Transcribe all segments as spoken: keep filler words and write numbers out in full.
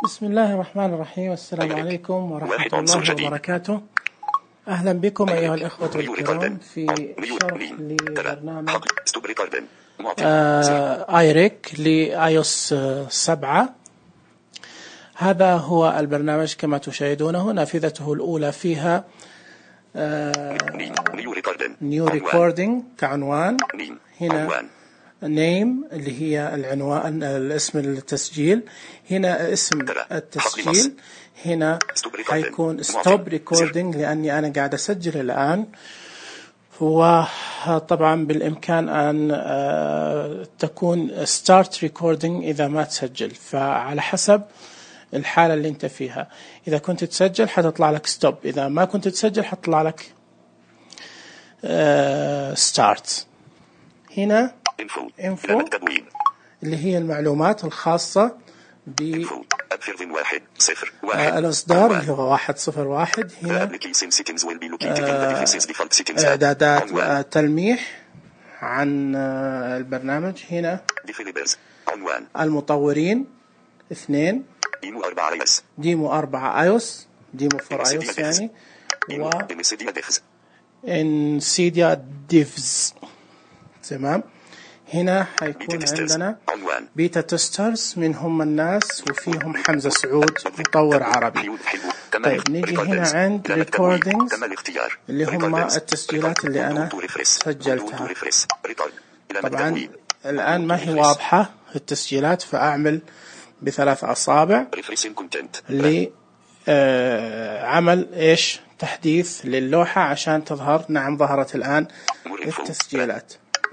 بسم الله الرحمن الرحيم. السلام عليكم ورحمة الله وبركاته. أهلا بكم أيها الإخوة الكرام في شرح لبرنامج آيريك لآيوس سبعة. هذا هو البرنامج كما تشاهدونه، نافذته الأولى فيها نيو ريكوردينج كعنوان، هنا نيم اللي هي العنوان الاسم التسجيل، هنا اسم التسجيل، هنا حيكون ستوب ريكوردينج لأني أنا قاعد أسجل الآن، وطبعا بالإمكان أن تكون ستارت ريكوردينج إذا ما تسجل، فعلى حسب الحالة اللي انت فيها. إذا كنت تسجل حتطلع لك ستوب، إذا ما كنت تسجل حتطلع لك ستارت. هنا info اللي هي المعلومات الخاصة بالإصدار اللي هو واحد صفر واحد. هنا إعدادات تلميح عن البرنامج. هنا المطورين اثنين، ديمو أربعة آيوس، ديمو فور آيوس يعني، و انسيديا ديفز. تمام. هنا حيكون عندنا بيتا تسترز، منهم الناس وفيهم حمزة سعود مطور عربي. طيب نيجي هنا عند ريكوردينجز اللي هم التسجيلات اللي أنا سجلتها. طبعا الآن ما هي واضحة التسجيلات، فأعمل بثلاث أصابع لعمل إيش تحديث للوحة عشان تظهر. نعم ظهرت الآن التسجيلات.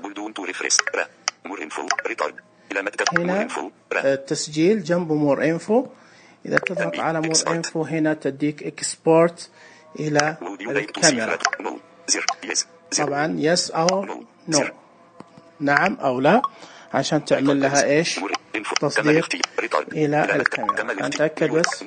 هنا التسجيل جنبه مور انفو، إذا تضغط على مور انفو هنا تديك اكسبورت إلى الكاميرا. طبعا يس أو نو، نعم أو لا، عشان تعمل لها إيش تصديق إلى الكاميرا. نتأكد بس.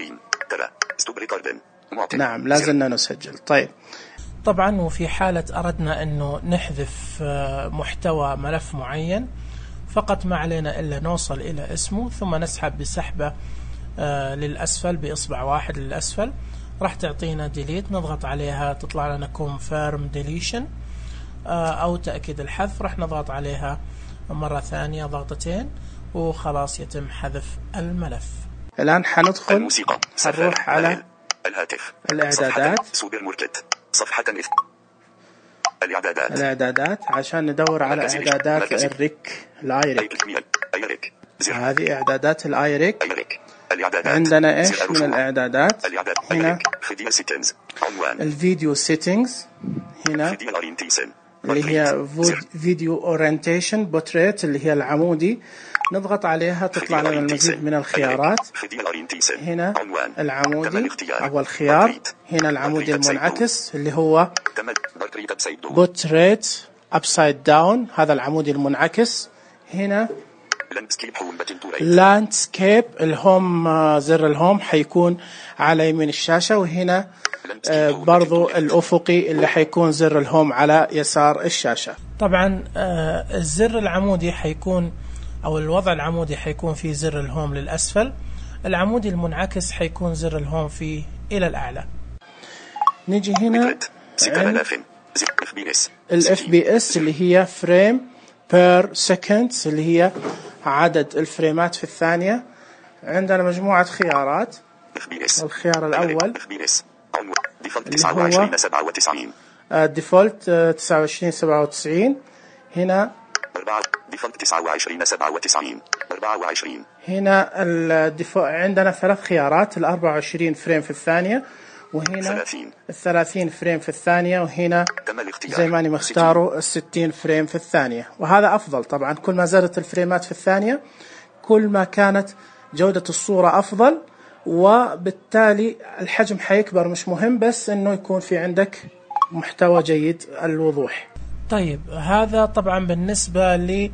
نعم لازلنا نسجل. طيب طبعا وفي حالة أردنا أنه نحذف محتوى ملف معين، فقط ما علينا إلا نوصل إلى اسمه ثم نسحب بسحبة للأسفل بإصبع واحد للأسفل، راح تعطينا ديليت، نضغط عليها تطلع لنا confirm deletion أو تأكيد الحذف، راح نضغط عليها مرة ثانية ضغطتين وخلاص يتم حذف الملف. الآن حندخل نروح على الهاتف، الإعدادات، سوبر ماركت، صفحة الإعدادات الإعدادات عشان ندور على إعدادات الريك الآيريك. هذه إعدادات الآيريك. عندنا إيش من الإعدادات؟ هنا الفيديو سيتينجز، هنا اللي هي فيديو أورينتيشن بوتريت اللي هي العمودي، نضغط عليها تطلع لنا المزيد من الخيارات. هنا العمودي أول خيار، هنا العمودي المنعكس اللي هو بوتريت أبسايد داون، هذا العمودي المنعكس. هنا لاندسكيب الهوم، زر الهوم حيكون على يمين الشاشة، وهنا برضو الأفقي اللي حيكون زر الهوم على يسار الشاشة. طبعا الزر العمودي حيكون أو الوضع العمودي حيكون في زر الهوم للأسفل، العمودي المنعكس حيكون زر الهوم في إلى الأعلى. نيجي هنا ال إف بي إس اللي هي فريم بير سكند، اللي هي عدد الفريمات في الثانية. عندنا مجموعة خيارات. الخيار الأول اللي هو ديفولت تسعة وعشرين سبعة وتسعين، هنا تسعة وعشرين سبعة وتسعين أربعة وعشرين. هنا الديفولت عندنا ثلاث خيارات، ال أربعة وعشرين فريم في الثانية، وهنا ال ثلاثين فريم في الثانية، وهنا زي ما أنا مختاره ال ستين فريم في الثانية. وهذا أفضل طبعا، كل ما زادت الفريمات في الثانية كل ما كانت جودة الصورة أفضل، وبالتالي الحجم حيكبر. مش مهم بس إنه يكون في عندك محتوى جيد الوضوح. طيب هذا طبعا بالنسبة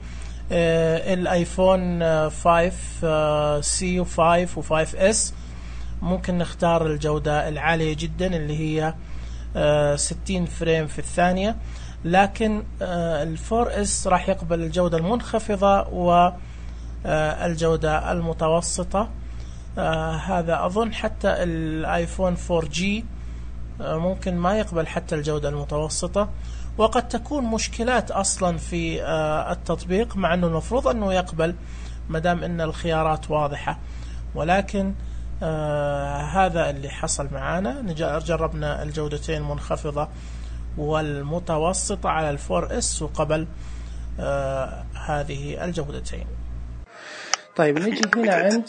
للآيفون خمسة سي وخمسة وخمسة اس، ممكن نختار الجودة العالية جدا اللي هي ستين فريم في الثانية، لكن الفور اس راح يقبل الجودة المنخفضة والجودة المتوسطة. آه هذا أظن حتى الآيفون فور جي آه ممكن ما يقبل حتى الجودة المتوسطة، وقد تكون مشكلات أصلا في آه التطبيق، مع أنه المفروض أنه يقبل مدام أن الخيارات واضحة. ولكن آه هذا اللي حصل معانا. جربنا الجودتين المنخفضة والمتوسطة على الفور اس وقبل آه هذه الجودتين. طيب نجي هنا عند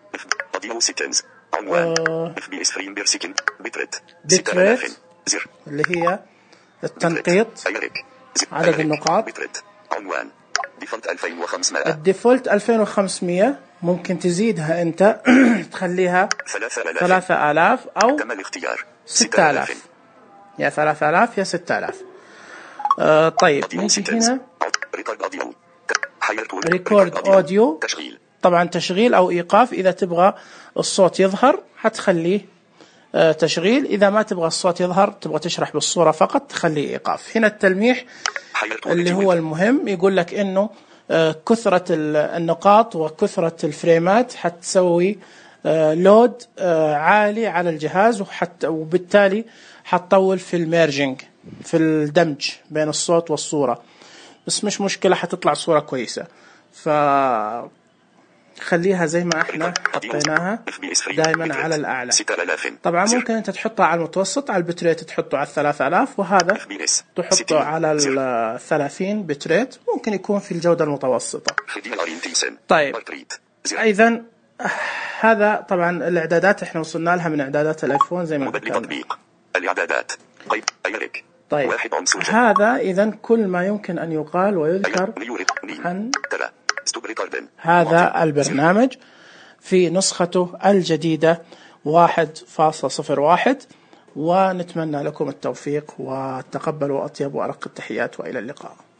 آه بتريت اللي هي التنقيط، عدد النقاط. الديفولت ألفين وخمسمية، ممكن تزيدها انت تخليها ثلاثة آلاف او ستة آلاف، يا ثلاثة آلاف يا ستة آلاف. آه طيب نجي هنا ريكورد اوديو، طبعا تشغيل او ايقاف. اذا تبغى الصوت يظهر حتخليه آه تشغيل، اذا ما تبغى الصوت يظهر تبغى تشرح بالصورة فقط تخليه ايقاف. هنا التلميح اللي هو المهم، يقول لك انه آه كثرة النقاط وكثرة الفريمات حتسوي آه لود آه عالي على الجهاز، وحتى وبالتالي حتطول في الميرجنج، في الدمج بين الصوت والصورة. بس مش مشكلة، حتطلع صورة كويسة. ف خليها زي ما احنا حطيناها دائما على الأعلى. طبعا ممكن انت تحطها على المتوسط، على البتريت تحطه على الثلاثة آلاف، وهذا تحطه على الثلاثين بتريت، ممكن يكون في الجودة المتوسطة. طيب ايضا هذا طبعا الاعدادات احنا وصلنا لها من اعدادات الايفون زي ما ذكرنا. طيب هذا اذا كل ما يمكن ان يقال ويذكر عن هذا البرنامج في نسخته الجديدة واحد فاصلة صفر واحد. ونتمنى لكم التوفيق، وتقبلوا أطيب وأرق التحيات، وإلى اللقاء.